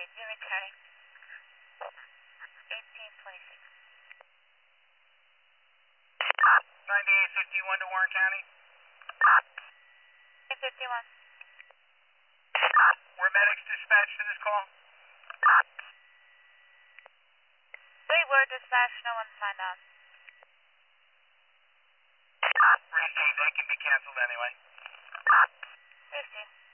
you're returning. 1826. 9851 to Warren County. 851. Were medics dispatched to this call? They were dispatched, no one signed on. Received, they can be canceled anyway. Received.